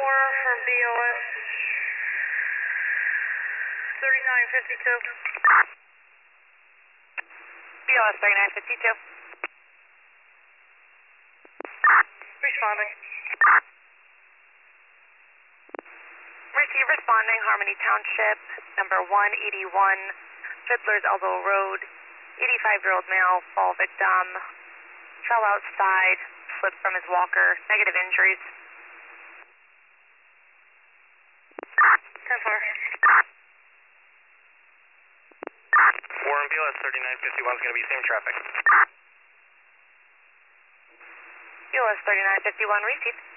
from BOS 3952. BOS 3952. Responding. Receive responding, Harmony Township, number 181, Fiddler's Elbow Road, 85-year-old male, fall victim, fell outside, slipped from his walker, negative injuries. 10-4. Warren BOS 3951 is going to be same traffic. BOS 3951, receive.